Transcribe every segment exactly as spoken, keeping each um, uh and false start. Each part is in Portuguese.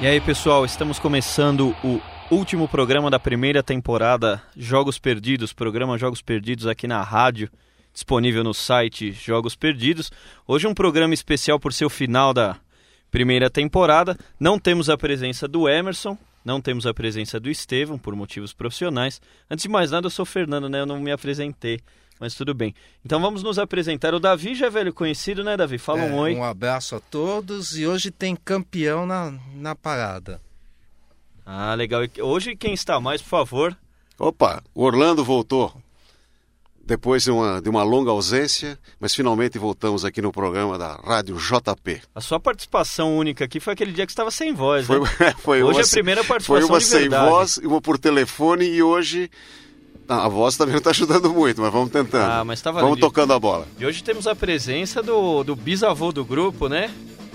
E aí, pessoal, estamos começando o último programa da primeira temporada Jogos Perdidos, programa Jogos Perdidos aqui na rádio, disponível no site Jogos Perdidos. Hoje um programa especial por ser o final da primeira temporada. Não temos a presença do Emerson, não temos a presença do Estevão, por motivos profissionais. Antes de mais nada, eu sou o Fernando, né? Eu não me apresentei, mas tudo bem. Então vamos nos apresentar. O Davi já é velho conhecido, né, Davi? Fala é, um oi. Um abraço a todos e hoje tem campeão na, na parada. Ah, legal. Hoje quem está mais, por favor? Opa, o Orlando voltou. Depois de uma, de uma longa ausência, mas finalmente voltamos aqui no programa da Rádio J P. A sua participação única aqui foi aquele dia que você estava sem voz, foi, né? foi Hoje uma, é a primeira participação Foi uma de sem verdade. voz, uma por telefone e hoje... Ah, a voz também não está ajudando muito, mas vamos tentando. Ah, mas tá valendo. Vamos tocando a bola. E hoje temos a presença do, do bisavô do grupo, né?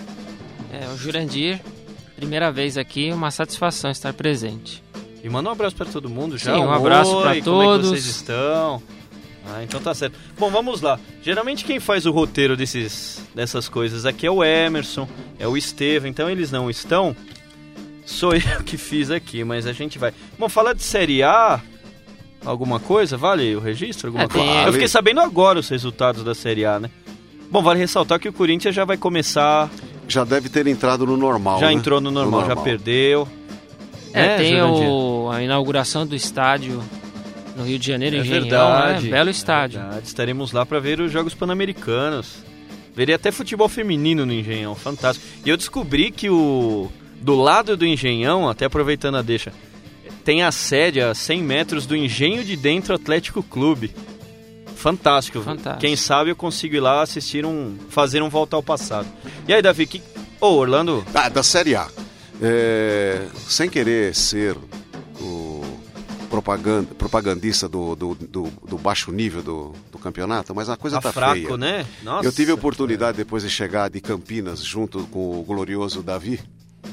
É, o Jurandir, primeira vez aqui, uma satisfação estar presente. E manda um abraço para todo mundo já. Sim, um abraço para todos. Como é que vocês estão? Ah, então tá certo. Bom, vamos lá. Geralmente quem faz o roteiro desses, dessas coisas aqui é o Emerson, é o Estevão, então eles não estão. Sou eu que fiz aqui, mas a gente vai. Bom, falar de Série A, alguma coisa? Vale o registro? Alguma é, coisa? tem... Eu fiquei sabendo agora os resultados da Série A, né? Bom, vale ressaltar que o Corinthians já vai começar... Já deve ter entrado no normal, Já né? entrou no normal, no normal. já perdeu. É, é tem o, a inauguração do estádio no Rio de Janeiro, é Engenhão, verdade, né? Belo estádio. É verdade. Estaremos lá para ver os Jogos Pan-Americanos. Veria até futebol feminino no Engenhão, fantástico. E eu descobri que o do lado do Engenhão, até aproveitando a deixa, tem a sede a cem metros do Engenho de Dentro Atlético Clube. Fantástico. Fantástico. Quem sabe eu consigo ir lá assistir um, fazer um volta ao passado. E aí, Davi, que... Ô, oh, Orlando... Ah, da Série A. É, sem querer ser o propaganda, propagandista do, do, do, do baixo nível do, do campeonato, mas a coisa tá tá fraco, feia. Né? Nossa. Eu tive a oportunidade, depois de chegar de Campinas, junto com o glorioso Davi,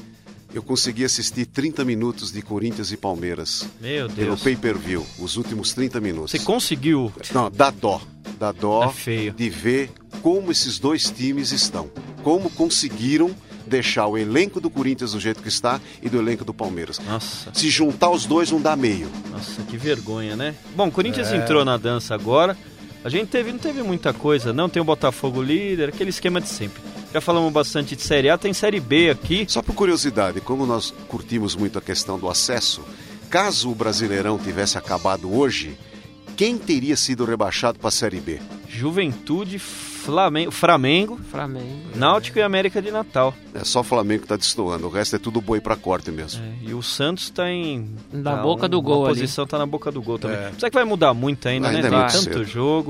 eu consegui assistir trinta minutos de Corinthians e Palmeiras. Meu pelo Deus. pay-per-view, os últimos trinta minutos. Você conseguiu? Não, dá dó. Dá dó é feio. de ver como esses dois times estão. Como conseguiram deixar o elenco do Corinthians do jeito que está e do elenco do Palmeiras. Nossa. Se juntar os dois não dá meio. Nossa, que vergonha, né? Bom, o Corinthians é. entrou na dança agora. A gente teve, não teve muita coisa, não. Tem o Botafogo líder, aquele esquema de sempre. Já falamos bastante de Série A, tem Série B aqui. Só por curiosidade, como nós curtimos muito a questão do acesso, caso o Brasileirão tivesse acabado hoje, quem teria sido rebaixado para a Série B? Juventude, Flamengo, Flamengo, Flamengo. Náutico e América de Natal. É só o Flamengo que está destoando, o resto é tudo boi para corte mesmo. É, e o Santos está em... Na tá boca um, do gol a ali. posição está na boca do gol também. É. Será que vai mudar muito ainda, Ainda né? é Tem muito tanto cedo. jogo.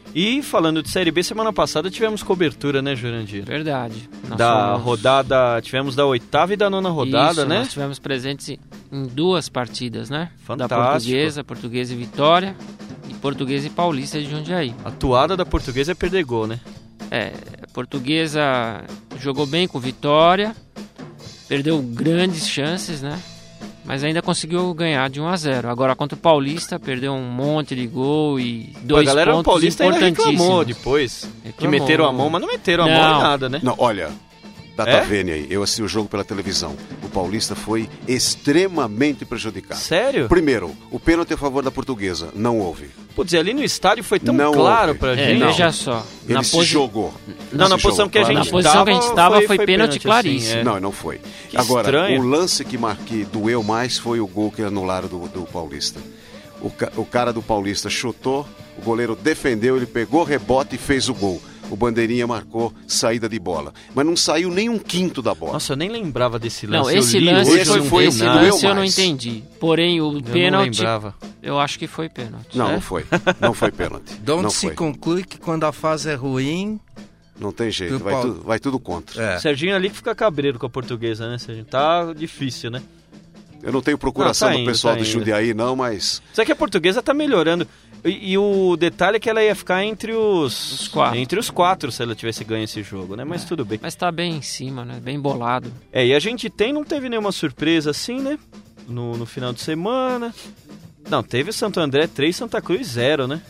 E falando de Série B, semana passada tivemos cobertura, né, Jurandir? Verdade. Nós Da fomos... rodada, tivemos da oitava e da nona rodada, Isso, né? nós tivemos presentes em duas partidas, né? Fantástico. Da Portuguesa, Portuguesa e Vitória, e Portuguesa e Paulista de Jundiaí. A atuada da Portuguesa é perder gol, né? É, a Portuguesa jogou bem com Vitória, perdeu grandes chances, né? Mas ainda conseguiu ganhar de um a zero. Agora contra o Paulista, perdeu um monte de gol e dois a galera do pontos Paulista ainda reclamou importantíssimos. depois. Reclamou. Que meteram a mão, mas não meteram a Não. mão em nada, né? Não, olha, dá É? tá vendo aí, eu assisti o jogo pela televisão. O Paulista foi extremamente prejudicado. Sério? Primeiro, o pênalti a favor da Portuguesa, não houve. Putz, e ali no estádio foi tão Não claro houve. pra É, gente. Não. veja só. Ele na se posi... jogou. Não, na se posição jogou, que a claro. gente Na posição que a gente tava, tava, foi pênalti claríssimo. é. Não, não foi. Que Agora, estranho. o lance que, mar... que doeu mais foi o gol que anularam do, do Paulista. O, ca... o cara do Paulista chutou, o goleiro defendeu, ele pegou o rebote e fez o gol. O Bandeirinha marcou saída de bola. Mas não saiu nem um quinto da bola. Nossa, eu nem lembrava desse lance. Não, Eu esse li lance, hoje, esse eu não foi vi o esse que nada. doeu lance eu não mais. entendi. Porém, o Eu não pênalti, lembrava. eu acho que foi pênalti. Não, É? não foi. Não foi pênalti. De onde não se foi. conclui que quando a fase é ruim... Não tem jeito, Do vai, Paulo. tudo, vai tudo contra. É. Serginho ali que fica cabreiro com a Portuguesa, né, Serginho? Tá difícil, né? Eu não tenho procuração Não, tá do indo, pessoal tá do indo. Jundiaí, não, mas... Só que a Portuguesa tá melhorando. E, e o detalhe é que ela ia ficar entre os... Os quatro. Entre os quatro se ela tivesse ganho esse jogo, né? Mas É. tudo bem. Mas tá bem em cima, né? Bem bolado. É, e a gente tem, não teve nenhuma surpresa assim, né? No, no final de semana. Não, teve o Santo André três, Santa Cruz zero, né?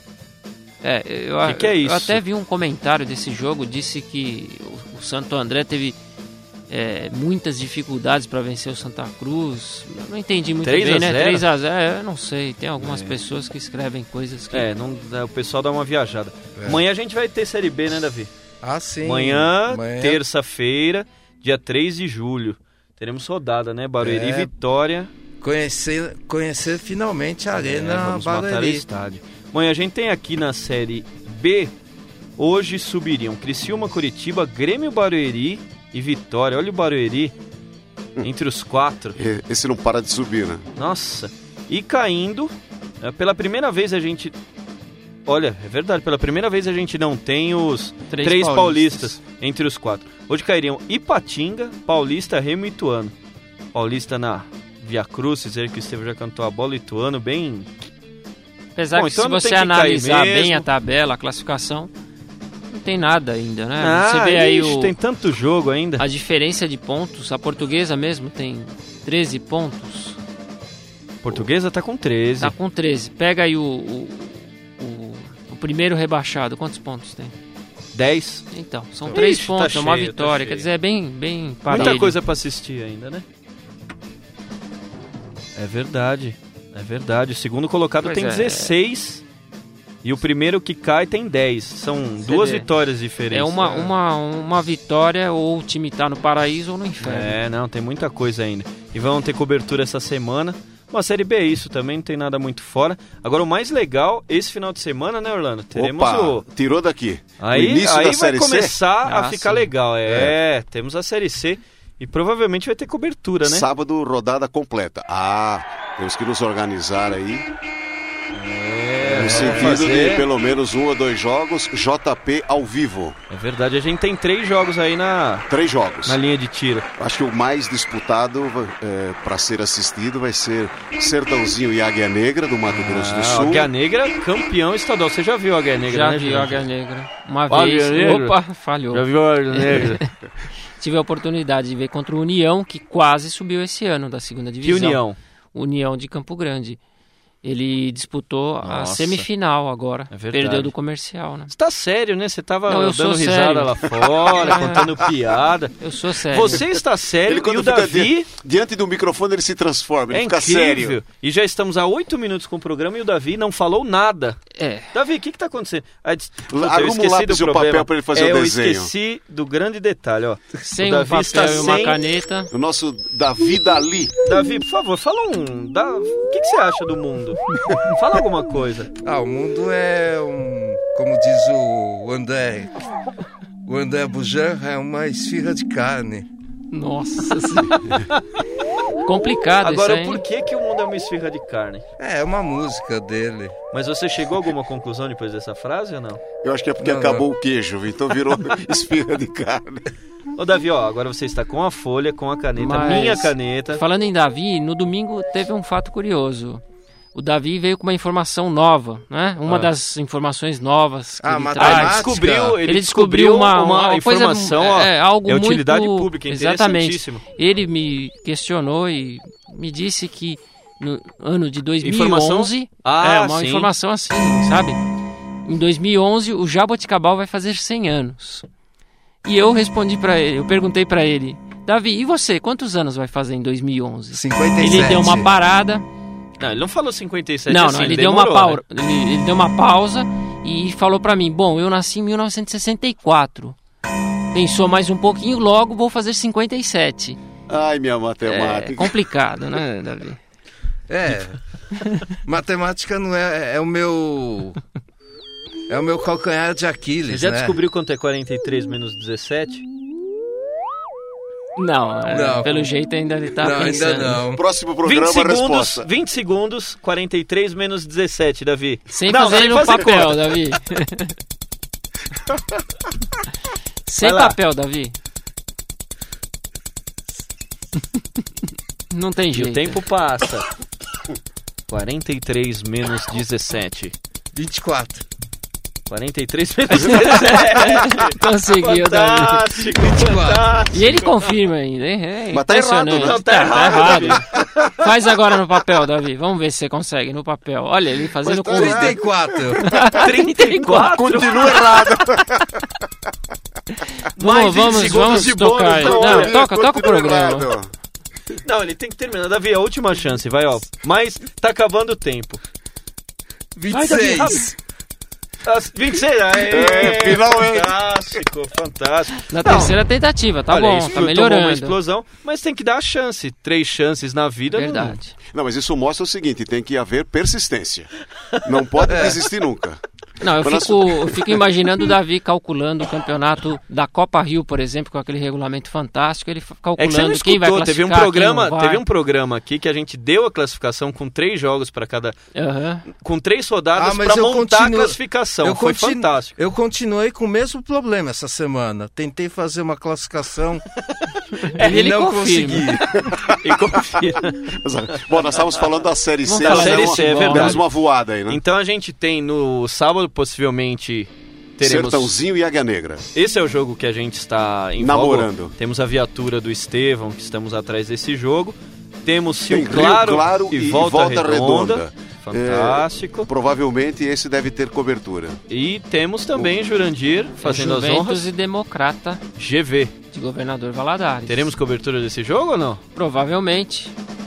É, eu, Que que é eu isso? até vi um comentário desse jogo, disse que o, o Santo André teve é, muitas dificuldades para vencer o Santa Cruz. Eu não entendi muito três bem, a né? zero? três a zero, eu não sei. Tem algumas É. pessoas que escrevem coisas que... É, não, o pessoal dá uma viajada. É. Amanhã a gente vai ter Série B, né, Davi? Ah, sim. Amanhã, Amanhã- terça-feira, dia três de julho. Teremos rodada, né? Barueri, É. Vitória. Conhecer, conhecer finalmente a É, Arena vamos matar o Barueri. estádio. Amanhã a gente tem aqui na Série B, hoje subiriam Criciúma, Curitiba, Grêmio, Barueri e Vitória. Olha o Barueri entre os quatro. E- Esse não para de subir, né? Nossa. E caindo, é, pela primeira vez a gente... Olha, é verdade, pela primeira vez a gente não tem os Três três, paulistas. paulistas. entre os quatro. Hoje cairiam Ipatinga, Paulista, Remo e Ituano. Paulista na Via Crucis, ele que esteve já cantou a bola, Ituano bem... Apesar Bom, que então se não você tem que cair analisar mesmo. bem a tabela, a classificação, não tem nada ainda, né? Ah, você vê aí ixi, o, tem tanto jogo ainda. a diferença de pontos. A Portuguesa mesmo tem treze pontos. Portuguesa tá com treze. Tá com treze. Pega aí o, o, o, o primeiro rebaixado. Quantos pontos tem? dez. Então, são Ixi, três tá pontos, é uma cheio, tá vitória. cheio. Quer dizer, é bem, bem parelho. Muita coisa pra assistir ainda, né? É verdade. É verdade. O segundo colocado Pois tem é. dezesseis e o primeiro que cai tem dez. São Você duas vê. vitórias diferentes. É uma, uma, uma vitória, ou o time tá no paraíso ou no inferno. É, não, tem muita coisa ainda. E vão ter cobertura essa semana. Uma Série B é isso, também não tem nada muito fora. Agora o mais legal, esse final de semana, né, Orlando? Teremos Opa, o... tirou daqui. Aí, o início aí da vai Série começar Ah, a ficar sim. legal. É, temos a Série C e provavelmente vai ter cobertura, C. né? Sábado, rodada completa. Ah, temos que nos organizar aí. É, No vamos sentido fazer. de pelo menos um ou dois jogos, J P ao vivo. É verdade, a gente tem três jogos aí na, Três jogos. na linha de tiro. Acho que o mais disputado é, para ser assistido vai ser Sertãozinho e Águia Negra, do Mato Grosso do Ah, Sul. Águia Negra, campeão estadual. Você já viu a Águia Negra, Já né, vi a Jurandir? Águia Negra. Uma Águia vez. Negra? Opa, falhou. Já viu a Águia Negra? Tive a oportunidade de ver contra o União, que quase subiu esse ano da segunda Que divisão. união? União de Campo Grande. Ele disputou a Nossa. semifinal agora. É verdade. Perdeu do Comercial, né? Você tá sério, né? Você tava Não, eu dando sou risada sério. lá fora, É. contando piada. Eu sou sério. Você está sério Ele e quando o fica Davi... di- diante do microfone ele se transforma, ele É fica incrível. sério. E já estamos há oito minutos com o programa e o Davi não falou nada. É. Davi, o que que tá acontecendo? Ah, des- Puta, eu Arruma o esqueci lápis do e o problema. papel pra ele fazer é, o eu desenho. esqueci do grande detalhe, ó. Sem o um Davi papel está e uma sem... caneta. O nosso Davi Dali. Davi, por favor, fala um... Da... O que que você acha do mundo? Fala alguma coisa. Ah, o mundo é um... Como diz o André... O André Bujan é uma esfirra de carne. Nossa senhora. Complicado Agora, isso aí. por que que o mundo é uma esfirra de carne? É, é uma música dele. Mas você chegou a alguma conclusão depois dessa frase ou não? Eu acho que é porque Não, acabou não. o queijo, então virou esfirra de carne. Ô, Davi, ó, agora você está com a folha, com a caneta, Mas, minha caneta. Falando em Davi, no domingo teve um fato curioso. O Davi veio com uma informação nova, né? Uma Ah. das informações novas que Ah, ele matemática. Ah, traz. ele descobriu, ele Ele descobriu uma, uma, uma coisa, informação, ó, é, algo é utilidade muito... pública, Exatamente. interessantíssimo. Ele me questionou e me disse que no ano de dois mil e onze... Informação? Ah, é, uma sim. informação assim, sabe? Em dois mil e onze, o Jaboticabal vai fazer cem anos. E eu respondi pra ele, eu perguntei pra ele, Davi, e você, quantos anos vai fazer em dois mil e onze? cinquenta e sete. Ele deu uma parada... Não, ele não falou cinquenta e sete Não, assim, não, ele deu, uma demorou, pau... ele, ele deu uma pausa e falou pra mim, bom, eu nasci em mil novecentos e sessenta e quatro. Pensou mais um pouquinho, logo vou fazer cinquenta e sete. Ai, minha É matemática. complicado, né, Davi? É. Matemática não é... É o meu... É o meu calcanhar de Você Aquiles, já né? descobriu quanto é quarenta e três menos dezessete? Não, é, Não. pelo jeito ainda ele tá Não, pensando. ainda não. Próximo vinte programa, a segundos, resposta. vinte segundos, quarenta e três menos dezessete, Davi. Sem Não, fazer sem no fazer papel, conta. Davi. Sem Vai lá. papel, Davi. Não tem E jeito. o tempo passa. quarenta e três menos dezessete. vinte e quatro. quarenta e três menos dezessete. Conseguiu, Davi. Fantástico, fantástico. E ele confirma ainda, hein? É Mas tá errado, impressionante. né? Não, tá errado, Faz agora no papel, Davi. Vamos ver se você consegue no papel. Olha, ele fazendo Mas tá com... errado. trinta e quatro. trinta e quatro. Continua errado. Vamos, vamos, vamos de tocar. bônus, Não, não, toca, toca o programa. Não, ele tem que terminar. Davi, a última chance, vai, ó. Mas tá acabando o tempo. vinte Vai, e Davi, seis. rápido. As vinte e seis, aê, É, finalmente. Fantástico, fantástico. Na Não, terceira tentativa, tá olha, bom, isso tá tomou melhorando. uma explosão, mas tem que dar a chance. Três chances na vida. Verdade. Não, mas isso mostra o seguinte, tem que haver persistência. Não pode desistir nunca. Não, eu Mas fico, eu fico imaginando o Davi calculando o campeonato da Copa Rio, por exemplo, com aquele regulamento fantástico, ele f- É que você não calculando quem vai escutou, classificar, teve um quem programa, não vai. teve um programa aqui que a gente deu a classificação com três jogos para cada, Aham. com três rodadas Ah, mas para eu montar continuo- a classificação. Eu Foi continu- fantástico. Eu continuei com o mesmo problema essa semana. Tentei fazer uma classificação Ele, e ele não confirma. consegui. E confia. Bom, nós estávamos falando da Série C, Vamos falar nós da demos Série C, é uma- verdade. demos uma voada aí, né? Então a gente tem no sábado, possivelmente, teremos... Sertãozinho e Águia Negra. Esse é o jogo que a gente está em Namorando. voga. Temos a viatura do Estevão, que estamos atrás desse jogo. Temos Tem Rio Rio Claro, Claro e e Volta, Volta Redonda. Redonda. Fantástico. Provavelmente esse deve ter cobertura. E temos também Jurandir fazendo as Juventus honras. e Democrata G V. de Governador Valadares. Teremos cobertura desse jogo ou não? Provavelmente.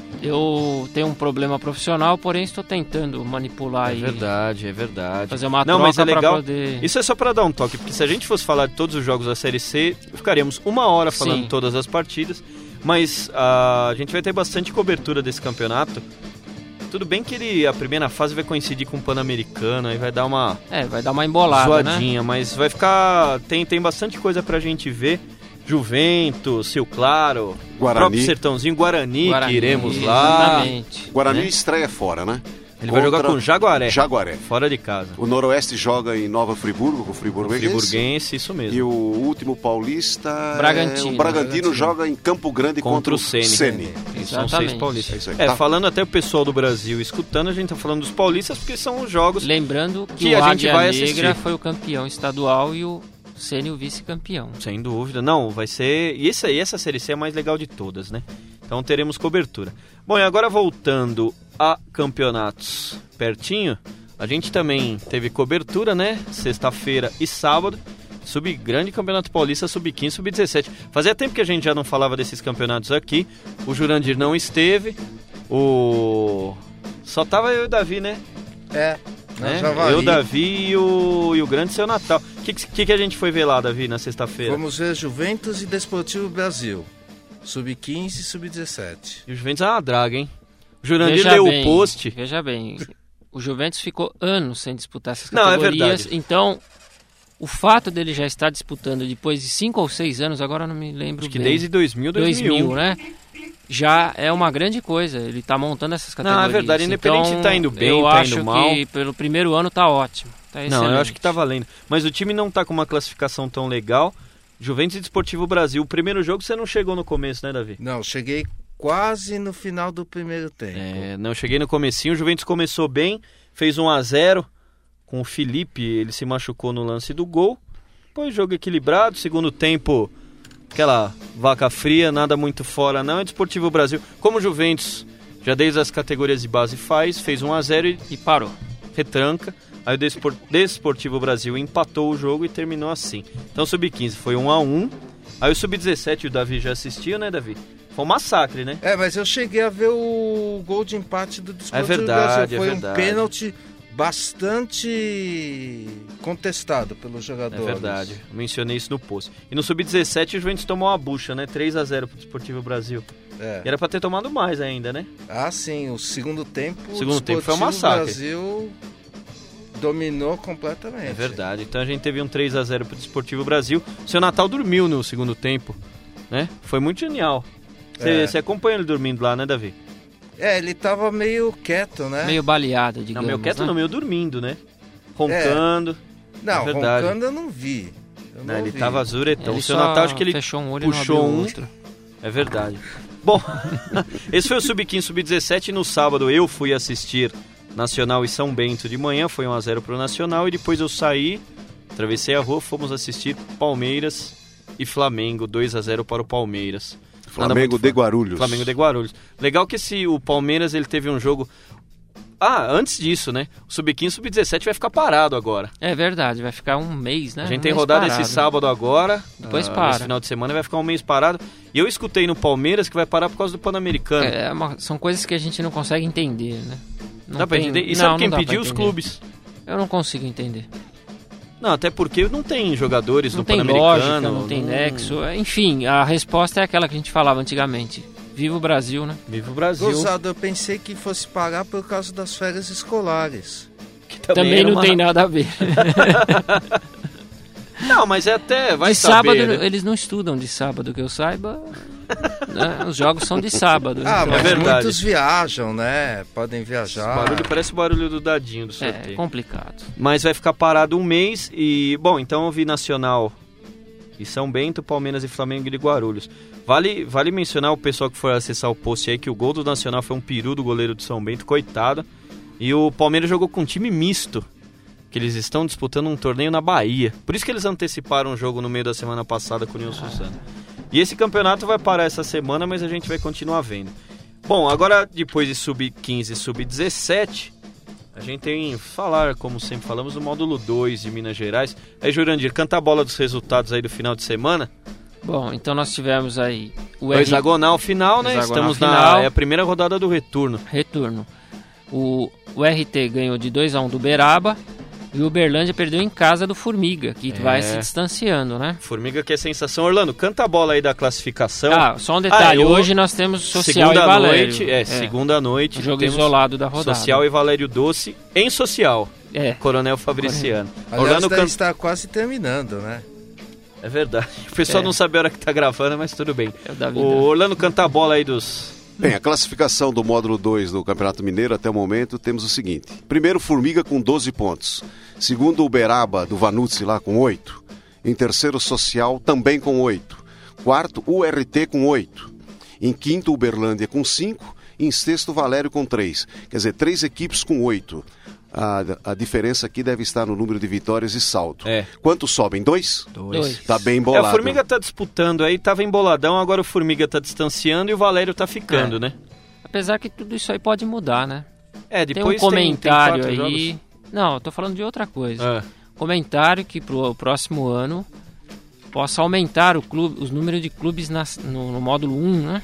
Eu tenho um problema profissional, porém estou tentando manipular É e verdade, é verdade. fazer uma Não, troca mas é para legal. poder... Isso é só para dar um toque, porque se a gente fosse falar de todos os jogos da Série C, ficaríamos uma hora falando Sim. de todas as partidas. Mas ah, a gente vai ter bastante cobertura desse campeonato. Tudo bem que ele, a primeira fase vai coincidir com o Pan-Americano, aí vai dar uma É, vai dar uma embolada, né? zoadinha, mas vai ficar... Tem, tem bastante coisa pra gente ver. Juventus, Rio Claro, Guarani. próprio Sertãozinho, Guarani, Guarani, que iremos lá. Exatamente. Guarani Né? estreia fora, né? Ele vai jogar Contra com o Jaguaré, Jaguaré. fora de casa. O Noroeste joga em Nova Friburgo, com o Friburguense. Friburguense, isso mesmo. E o último paulista, Bragantino. é, o Bragantino Bragantino. joga em Campo Grande Contra contra, o Ceni. Ceni. São seis Exatamente. paulistas. É isso aí. É, Tá. falando até o pessoal do Brasil escutando, a gente tá falando dos paulistas porque são os jogos... Lembrando que, Que o a gente Águia vai Negra assistir. foi o campeão estadual e o Ceni o vice-campeão. Sem dúvida. Não, vai ser... E essa, e essa Série C é a mais legal de todas, né? Então teremos cobertura. Bom, e agora voltando a campeonatos pertinho, a gente também teve cobertura, né? Sexta-feira e sábado. Sub grande campeonato paulista, sub quinze, sub dezessete. Fazia tempo que a gente já não falava desses campeonatos aqui. O Jurandir não esteve. O... Só tava eu e o Davi, né? É, né? na Javari. Eu, Davi e o, e o grande Seu Natal. O que, que, que a gente foi ver lá, Davi, na sexta-feira? Vamos ver Juventus e Desportivo Brasil. sub quinze e sub dezessete. E o Juventus é uma draga, hein? O Jurandir Veja leu bem, o post. Veja bem, o Juventus ficou anos sem disputar essas Não, é categorias. verdade. Então, o fato dele já estar disputando depois de cinco ou seis anos, agora eu não me lembro Acho que bem. desde dois mil, dois mil e um. né? Já é uma grande coisa. Ele tá montando essas Não, categorias. é verdade, independente então, se tá indo bem, eu tá acho indo mal. que pelo primeiro ano tá ótimo. Tá Não, excelente. eu acho que tá valendo. Mas o time não tá com uma classificação tão legal. Juventus e Desportivo Brasil. O primeiro jogo você não chegou no começo, né, Davi? Não, cheguei quase no final do primeiro tempo. É, não, cheguei no comecinho. O Juventus começou bem, fez um a zero com o Felipe. Ele se machucou no lance do gol. Depois jogo equilibrado. Segundo tempo, aquela vaca fria, nada muito fora não. É Desportivo Brasil. Como o Juventus, já desde as categorias de base faz, fez um a zero e E parou. retranca. Aí o Despor- Desportivo Brasil empatou o jogo e terminou assim. Então o sub quinze foi um a um. Aí o sub dezessete o Davi já assistiu, né, Davi? Foi um massacre, né? É, mas eu cheguei a ver o gol de empate do Desportivo É verdade, Brasil. é Foi verdade. um pênalti bastante contestado pelos É jogadores. verdade. Eu mencionei isso no post. E no sub dezessete o Juventus tomou uma bucha, né? três a zero pro Desportivo Brasil. É. E era pra ter tomado mais ainda, né? Ah, sim, o segundo tempo, O segundo o tempo foi um Desportivo massacre. Brasil dominou completamente. É verdade. Então a gente teve um três a zero pro Desportivo Brasil. O Seu Natal dormiu no segundo tempo, né? Foi muito genial. Você É. você acompanha ele dormindo lá, né, Davi? É, ele tava meio quieto, né? Meio baleado, Não, digamos. meio quieto né? não, meio dormindo, né? Roncando. Não, é verdade. roncando eu não vi. Eu Não, não ele vi. tava azuretão. Ele O Seu só Natal, acho que ele fechou um olho puxou e não abriu um. o outro. É verdade. Bom, esse foi o sub quinze, sub dezessete. No sábado eu fui assistir Nacional e São Bento de manhã. Foi um a zero pro Nacional. E depois eu saí, atravessei a rua, fomos assistir Palmeiras e Flamengo. dois a zero para o Palmeiras. Nada Flamengo muito de fã. Guarulhos. Flamengo de Guarulhos. Legal que esse, o Palmeiras ele teve um jogo... Ah, antes disso, né? O sub quinze e sub dezessete vai ficar parado agora. É verdade, vai ficar um mês, né? A gente um tem mês rodada parado. esse sábado agora. Depois uh, para. Nesse final de semana vai ficar um mês parado. E eu escutei no Palmeiras que vai parar por causa do Pan-Americano. É, uma, são coisas que a gente não consegue entender, né? Não dá pra tem... entender? E não, sabe quem não dá pediu? pra Os entender. clubes. Eu não consigo entender. Não, até porque não tem jogadores Não no tem Pan-Americano. lógica, não tem nexo. Enfim, a resposta é aquela que a gente falava antigamente. Viva o Brasil, né? Viva o Brasil. Gozado, eu pensei que fosse parar por causa das férias escolares. Que Também era não uma- tem nada a ver. Não, mas é até... Vai de saber, sábado, né? eles não estudam de sábado, que eu saiba. Né? Os jogos são de sábado. Ah, então mas é verdade. muitos viajam, né? Podem Esse viajar. barulho parece o barulho do dadinho do é sorteio. complicado. Mas vai ficar parado um mês e... Bom, então eu vi Nacional e São Bento, Palmeiras e Flamengo de Guarulhos. Vale, vale mencionar o pessoal que for acessar o post aí que o gol do Nacional foi um peru do goleiro de São Bento, coitado. E o Palmeiras jogou com um time misto, que eles estão disputando um torneio na Bahia. Por isso que eles anteciparam o jogo no meio da semana passada com o Nilson Santos. E esse campeonato vai parar essa semana, mas a gente vai continuar vendo. Bom, agora depois de sub quinze e sub dezessete, a gente tem que falar, como sempre falamos, do módulo dois de Minas Gerais. Aí, Jurandir, canta a bola dos resultados aí do final de semana. Bom, então nós tivemos aí o O R... hexagonal final, né? Hexagonal Estamos final. na é a primeira rodada do retorno. retorno. O, o R T ganhou de dois a um do Beraba e o Uberlândia perdeu em casa do Formiga, que É. vai se distanciando, né? Formiga que é sensação. Orlando, canta a bola aí da classificação. Ah, só um detalhe, Ah, eu- hoje nós temos Social segunda e Valério. noite, é, segunda noite. O jogo temos isolado da rodada. Social e Valério Doce em Social. É, Coronel Fabriciano. Aliás, Orlando deve can... estar quase terminando, né? É verdade. O pessoal É. não sabe a hora que tá gravando, mas tudo bem. é o da O vida. Orlando canta a bola aí dos... Bem, a classificação do módulo dois do Campeonato Mineiro até o momento temos o seguinte. Primeiro, Formiga com doze pontos. Segundo, Uberaba do Vanucci lá com oito. Em terceiro, Social também com oito. Quarto, U R T com oito. Em quinto, Uberlândia com cinco. E em sexto, Valério com três. Quer dizer, três equipes com oito. A, a diferença aqui deve estar no número de vitórias e saldo. É. Quantos sobem? Dois? Dois. Tá bem É, embolado. o Formiga tá disputando aí, tava emboladão, agora o Formiga tá distanciando e o Valério tá ficando, É. né? Apesar que tudo isso aí pode mudar, né? É, Tem depois um comentário tem, tem quatro aí. jogos. Não, eu tô falando de outra coisa. Ah, Comentário que pro próximo ano possa aumentar o clube, os números de clubes nas- no, no módulo um, né?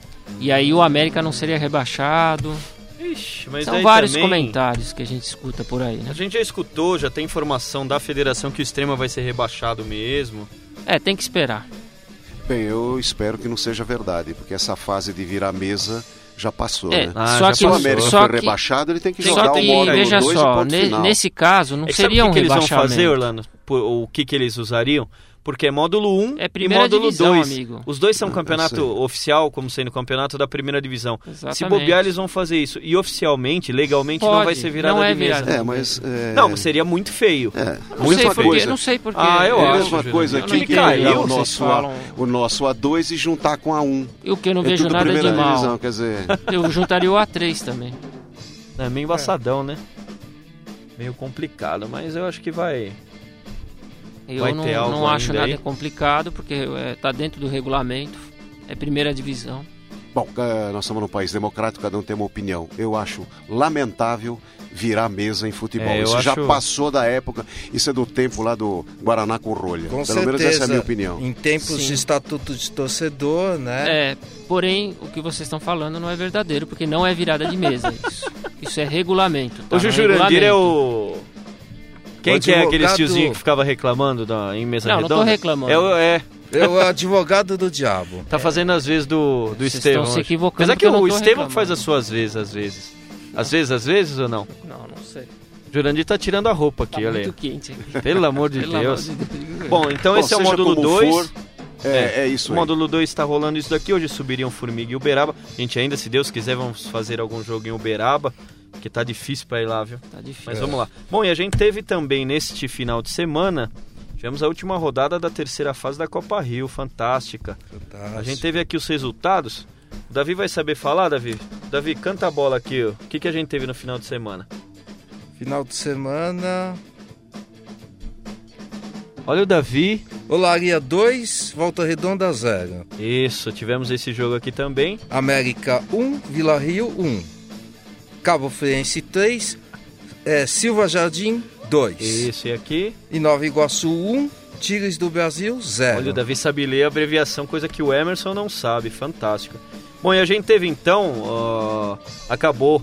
E aí o América não seria rebaixado. ixi, mas São aí vários também, comentários que a gente escuta por aí, né? A gente já escutou, já tem informação da federação que o Extrema vai ser rebaixado mesmo. É, tem que esperar. Bem, eu espero que não seja verdade, porque essa fase de virar mesa já passou, É, né? Ah, só já que, Se o passou. América só for que, rebaixado, ele tem que Tem jogar só o que módulo veja dois e só, ponto ne- final. nesse caso não É que seria sabe um o que, que eles vão rebaixamento. fazer, Orlando? Por- O que, que eles usariam? Porque é módulo um É e primeira módulo divisão, dois. amigo. Os dois são Ah, campeonato eu sei. oficial, como sendo campeonato da primeira divisão. Exatamente. Se bobear, eles vão fazer isso. E oficialmente, legalmente, não Pode, vai ser virada não é de mesa. virada. É, mas... É... Não, mas seria muito feio. É, Não mesma sei por quê, coisa. não sei por quê. Ah, eu É a acho, mesma Jurandir. coisa Eu aqui não que me caiu, pegar o vocês nosso, falam. A, o nosso A dois e juntar com a um. E o que eu não É vejo tudo nada de primeira mal. divisão, quer dizer... Eu juntaria o A três também. É meio embaçadão, né? Meio complicado, mas eu acho que vai... Eu Vai não, ter algo não acho ainda nada aí? complicado, porque é, tá dentro do regulamento. É primeira divisão. Bom, eh, nós estamos num país democrático, cada um tem uma opinião. Eu acho lamentável virar mesa em futebol. É, eu Isso já acho- passou da época, isso é do tempo lá do Guaraná com rolha. Com Pelo certeza. menos essa é a minha opinião. Em tempos Sim. de estatuto de torcedor, né? É, porém, o que vocês estão falando não é verdadeiro, porque não é virada de mesa isso. Isso é regulamento. Tá O no Jurandir é regulamento. o... Quem O que é aquele advogado- tiozinho que ficava reclamando da, em mesa Não, não redonda? tô reclamando. É, o- é, É o advogado do diabo. tá fazendo as vezes do, do Vocês Estevão. estão se hoje. equivocando Apesar que porque eu não o tô Estevão reclamando. faz as suas vezes, às vezes. Às vezes, às vezes ou não? Não, não sei. Jurandir tá tirando a roupa Tá aqui, olha aí. muito quente aqui. Pelo amor de Pelo Deus. amor de Deus. Bom, então Bom, esse é o seja módulo como dois. for, é, é isso O aí. módulo dois está rolando isso daqui. Hoje subiriam Formiga e Uberaba. A gente ainda, se Deus quiser, vamos fazer algum jogo em Uberaba, que tá difícil pra ir lá, viu? Tá difícil. Mas vamos lá. Bom, e a gente teve também neste final de semana, tivemos a última rodada da terceira fase da Copa Rio, fantástica. Fantástico. A gente teve aqui os resultados. O Davi vai saber falar, Davi? Davi, canta a bola aqui, ó. O que, que a gente teve no final de semana? Final de semana. Olha o Davi. Olaria dois, Volta Redonda zero. Isso, tivemos esse jogo aqui também. América um, Vila Rio um. Cabo Friense três, é, Silva Jardim dois. Isso, e aqui? E Nova Iguaçu um, Tigres do Brasil zero. Olha, o Davi sabe ler a abreviação, coisa que o Emerson não sabe, fantástico. Bom, e a gente teve então, uh, acabou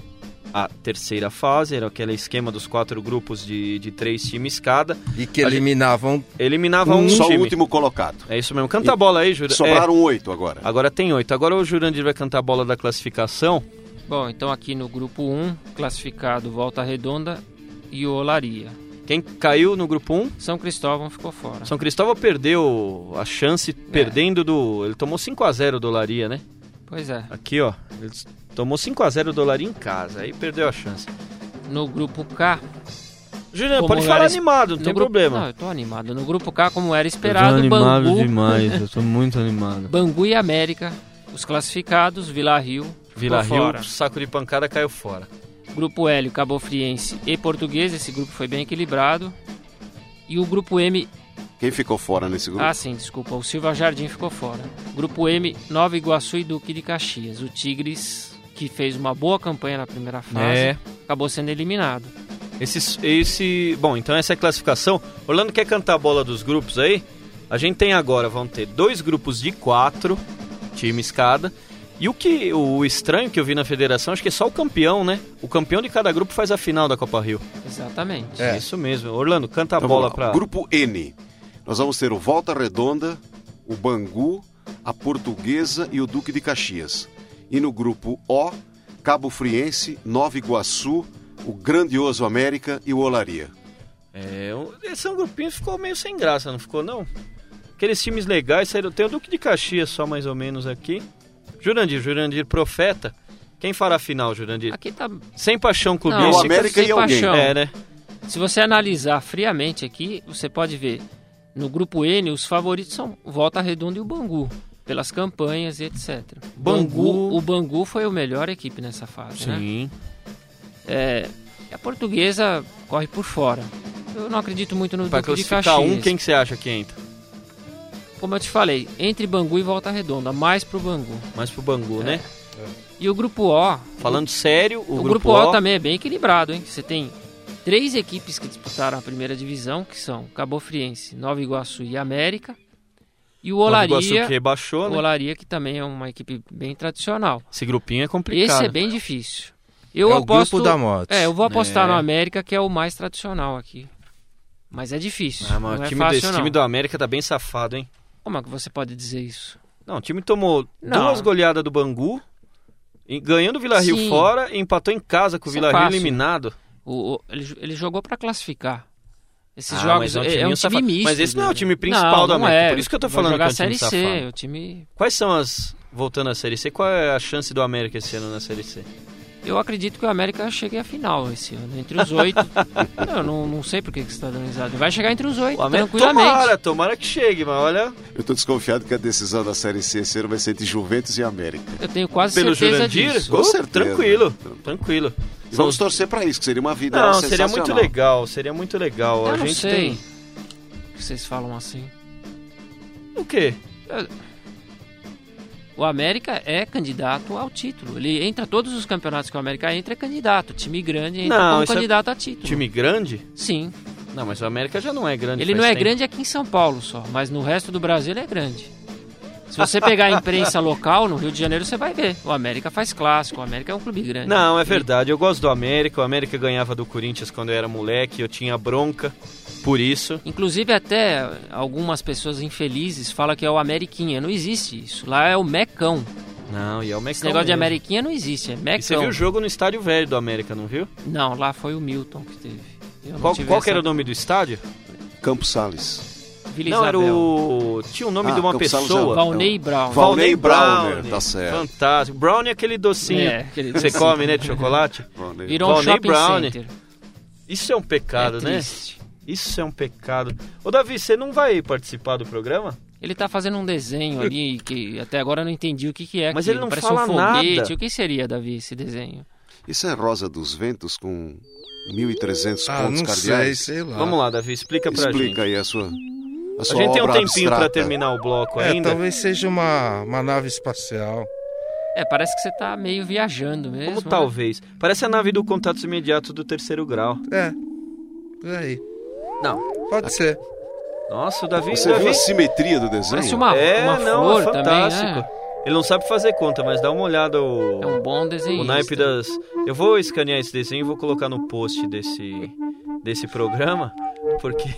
a terceira fase, era aquele esquema dos quatro grupos de, de três times cada. E que eliminavam... Eliminava um, um Só time. o último colocado. É isso mesmo. Canta a bola aí, Jurandir. Sobraram é. oito agora. Agora tem oito. Agora o Jurandir vai cantar a bola da classificação. Bom, então aqui no grupo um, classificado Volta Redonda e o Olaria. Quem caiu no grupo um? São Cristóvão ficou fora. São Cristóvão perdeu a chance, é. perdendo do... Ele tomou cinco a zero do Olaria, né? Pois é. Aqui, ó. Ele tomou cinco a zero do Olaria em casa, aí perdeu a chance. No grupo K... Juliano, pode falar es... animado, não tem grupo... problema. Não, eu tô animado. No grupo K, como era esperado, eu tô animado Bangu... demais, eu tô muito animado. Bangu e América, os classificados, Vila Rio... Vila Rio, fora. Saco de pancada, caiu fora. Grupo L, Cabo Friense e Portuguesa, esse grupo foi bem equilibrado. E o grupo M... Quem ficou fora nesse grupo? Ah, sim, desculpa, o Silva Jardim ficou fora. Grupo M, Nova Iguaçu e Duque de Caxias. O Tigres, que fez uma boa campanha na primeira fase, é. acabou sendo eliminado. Esse, esse... Bom, então essa é a classificação. Orlando quer cantar a bola dos grupos aí? A gente tem agora, vão ter dois grupos de quatro times cada. E o que o estranho que eu vi na federação, acho que é só o campeão, né? O campeão de cada grupo faz a final da Copa Rio. Exatamente. É isso mesmo. Orlando, canta a então, bola para... Grupo N. Nós vamos ter o Volta Redonda, o Bangu, a Portuguesa e o Duque de Caxias. E no grupo O, Cabo Friense, Nova Iguaçu, o Grandioso América e o Olaria. É, esse é um grupinho que ficou meio sem graça, não ficou não? Aqueles times legais saíram. Tem o Duque de Caxias só mais ou menos aqui. Jurandir, Jurandir Profeta. Quem fará a final, Jurandir? Aqui tá... Sem paixão clubística. Não, o América sem e alguém. Paixão. É, né? Se você analisar friamente aqui, você pode ver. No grupo N, os favoritos são Volta Redonda e o Bangu. Pelas campanhas e etcétera. Bangu... Bangu o Bangu foi a melhor equipe nessa fase, Sim. né? É, a Portuguesa corre por fora. Eu não acredito muito no Pra Duque de classificar Caxias. um, quem que você acha que entra? Como eu te falei, entre Bangu e Volta Redonda, mais pro Bangu. Mais pro Bangu, É. né? E o grupo O... Falando sério, o, o grupo, grupo O, O também é bem equilibrado, hein? Você tem três equipes que disputaram a primeira divisão, que são Cabo Friense, Nova Iguaçu e América. E o Olaria, Nova Iguaçu que rebaixou, o né? Olaria, que também é uma equipe bem tradicional. Esse grupinho é complicado. Esse é bem difícil. Eu é aposto, o grupo da morte. É, eu vou apostar É. no América, que é o mais tradicional aqui. Mas é difícil. Ah, mas não o é time, fácil, desse não. time do América tá bem safado, hein? Como é que você pode dizer isso? Não, o time tomou Não. duas goleadas do Bangu, e ganhando o Vila Rio Sim. fora e empatou em casa com o Isso é Vila Rio fácil. eliminado. O, o- ele, ele jogou pra classificar. Esses Ah, jogos mas é um é, é timinho um time safado. misto. Mas esse não é o né? time principal não, do não América, é. por isso que eu tô Vai falando jogar que é um time Série C, safado. o time... Quais são as... Voltando à Série C, qual é a chance do América esse ano na Série C? Eu acredito que o América chegue à final esse ano, entre os oito. Eu não, não sei por que que você está dando risada. Vai chegar entre os oito, O América, tranquilamente. tomara, tomara que chegue, mas olha... Eu estou desconfiado que a decisão da Série C esse ano vai ser entre Juventus e América. Eu tenho quase Pelo certeza Jurandir? disso. Com Oh, certeza. Tranquilo, tranquilo. E vamos torcer para isso, que seria uma vida Não, sensacional. seria muito legal, seria muito legal. Eu a não gente sei tem... que vocês falam assim. O quê? O América é candidato ao título. Ele entra todos os campeonatos que o América entra é candidato. Time grande entra Não, como isso é candidato a título. Time grande? Sim. Não, mas o América já não é grande. Ele faz não é tempo. grande aqui em São Paulo só, mas no resto do Brasil ele é grande. Se você pegar a imprensa local, no Rio de Janeiro, você vai ver. O América faz clássico, o América é um clube grande. Não, é verdade. Eu gosto do América. O América ganhava do Corinthians quando eu era moleque. Eu tinha bronca por isso. Inclusive até algumas pessoas infelizes falam que é o Ameriquinha. Não existe isso. Lá é o Mecão. Não, e é o Mecão Esse negócio de mesmo. Ameriquinha não existe, é Mecão. E você viu o jogo no Estádio Velho do América, não viu? Não, lá foi o Milton que teve. Eu não Qual, tive qual que essa- era o nome do estádio? Campos Salles. Vila Não, era Isabel. o... Tinha o nome Ah, de uma Campos Salles pessoa. é- Valnei Brown. Val- Valnei Browner, tá certo. Fantástico. Brownie é aquele docinho É, aquele que você docinho. come, né, de chocolate. Virou um Valnei shopping Brown. center. Isso é um pecado, É né? triste. Isso é um pecado. Ô, Davi, você não vai participar do programa? Ele tá fazendo um desenho ali que até agora eu não entendi o que, que é. Mas aquilo. ele não Parece fala um foguete. nada. O que seria, Davi, esse desenho? Isso é Rosa dos Ventos com mil e trezentos Ah, pontos não cardeais? sei, sei lá. Vamos lá, Davi, explica pra gente. Explica aí a sua, a A sua gente tem um obra tempinho pra abstrata. terminar o bloco É, ainda. talvez seja uma, uma nave espacial. É, parece que você tá meio viajando mesmo. Como né? talvez. Parece a nave do Contatos Imediatos do terceiro grau. É, por aí. Não. Pode ser. Nossa, o Davi... Você Davi... viu a simetria do desenho? Parece uma, É, uma não, flor é fantástico. também, né? Ele não sabe fazer conta, mas dá uma olhada o... É um bom desenho. O naipe das... Eu vou escanear esse desenho e vou colocar no post desse, desse programa, porque...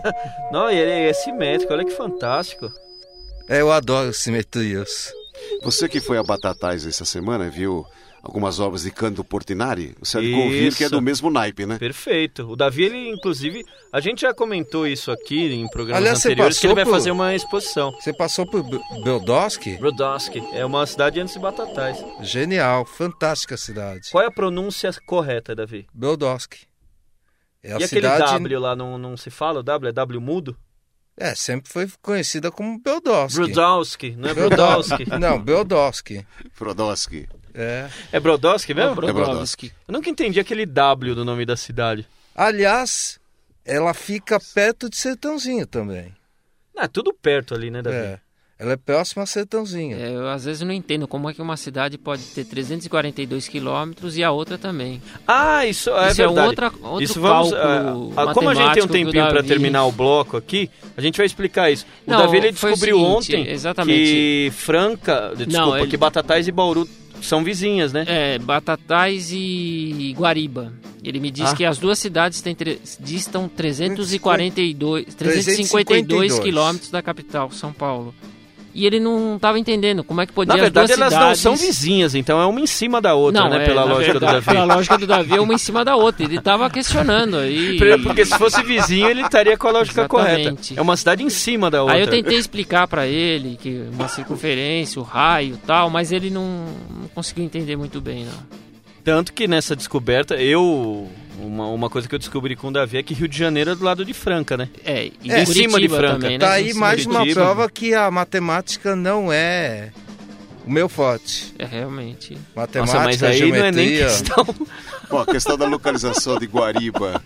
Não, ele é simétrico, olha que fantástico. É, eu adoro simetrias. Você que foi a Batatais essa semana, viu algumas obras de Cândido Portinari? Você há de convir que é do mesmo naipe, né? Perfeito. O Davi, ele, inclusive, a gente já comentou isso aqui em programas Aliás, você anteriores, que ele vai passou por- fazer uma exposição. Você passou por B- Brodowski? Brodowski é uma cidade antes de Batatais. Genial, fantástica cidade. Qual é a pronúncia correta, Davi? Brodowski. É a E aquele cidade... W lá, não, não se fala o W? É W mudo? É, sempre foi conhecida como Brodowski. Brodowski, não é Brodowski. Brodowski? Não, Brodowski. Brodowski. É. É Brodowski É mesmo? o Brodowski. Eu nunca entendi aquele W do nome da cidade. Aliás, ela fica perto de Sertãozinho também. Ah, tudo perto ali, né, Davi? É. Ela é próxima a Sertãozinho. É, eu às vezes não entendo como é que uma cidade pode ter trezentos e quarenta e dois quilômetros e a outra também. Ah, isso é Isso é verdade. outra- outro isso vamos, cálculo ah, ah, como a gente tem um matemático que o tempinho para Davi- terminar o bloco aqui, a gente vai explicar isso. O Não, Davi ele foi o descobriu seguinte, ontem exatamente. que Franca, desculpa, ele- que Batatais e Bauru são vizinhas, né? É, Batatais e Guariba. Ele me disse Ah. que as duas cidades têm tre- distam trezentos e quarenta e dois, trezentos e cinquenta e dois quilômetros da capital, São Paulo. E ele não estava entendendo como é que podia Na verdade, as duas elas cidades... não são vizinhas, então é uma em cima da outra, Não, né? é, Pela na lógica verdade, do Davi. Pela lógica do Davi, é uma em cima da outra. Ele estava questionando aí. Porque se fosse vizinho, ele estaria com a lógica Exatamente. correta. É uma cidade em cima da outra. Aí eu tentei explicar pra ele que uma circunferência, o raio e tal, mas ele não, não conseguiu entender muito bem, não. Tanto que nessa descoberta, eu... Uma, uma coisa que eu descobri com o Davi é que Rio de Janeiro é do lado de Franca, né? É, e É, em cima de Curitiba Franca. também, né? Tá Em aí cima mais de uma Curitiba. prova que a matemática não é o meu forte. É, realmente. Matemática, Nossa, mas aí geometria... não é nem questão... Bom, a questão da localização de Guariba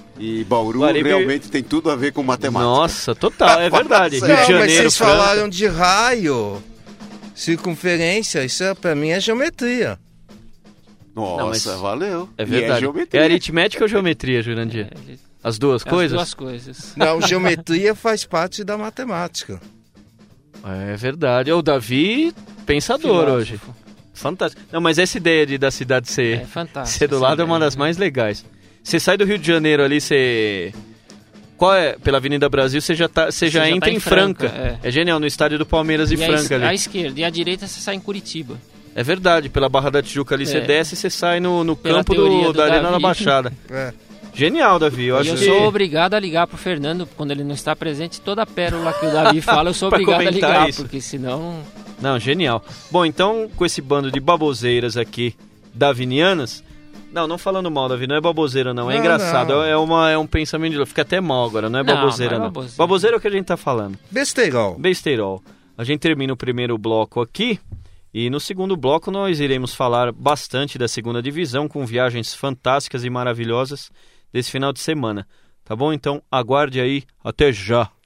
e Bauru Guariba- realmente tem tudo a ver com matemática. Nossa, total, é verdade. Rio Não, de mas Janeiro, vocês Franca... falaram de raio, circunferência, isso é, pra mim é geometria. Nossa, Não, mas- valeu. É E verdade. É, geometria. aritmética ou geometria, Jurandir? É, ele- As duas As coisas? duas coisas. Não, geometria faz parte da matemática. É verdade. O Davi, pensador Filósofo. hoje. Fantástico. Não, mas essa ideia de, da cidade ser, É fantástico. ser do essa lado é uma ideia. das mais legais. Você sai do Rio de Janeiro ali, você... Qual é? Pela Avenida Brasil, você já, tá, você já já entra tá em em Franca. Franca, é. genial, no estádio do Palmeiras e, E a, Franca es- ali. a esquerda e a direita você sai em Curitiba. É verdade, pela Barra da Tijuca ali, você É. desce e você sai no, no Pela campo teoria do, do da Arena Davi. da Baixada. É. Genial, Davi. Eu E acho eu que... sou obrigado a ligar pro Fernando quando ele não está presente. Toda a pérola que o Davi fala, eu sou Pra obrigado a comentar ligar, isso. porque senão... Não, genial. Bom, então, com esse bando de baboseiras aqui, davinianas... Não, não falando mal, Davi, não é baboseira, não. É Não, engraçado, não. É, uma, é um pensamento de... Fica até mal agora, não é Não, baboseira, não é não. baboseira. Baboseira é o que a gente tá falando. Besteirol. Besteirol. A gente termina o primeiro bloco aqui, e no segundo bloco nós iremos falar bastante da segunda divisão, com viagens fantásticas e maravilhosas desse final de semana. Tá bom? Então, aguarde aí. Até já!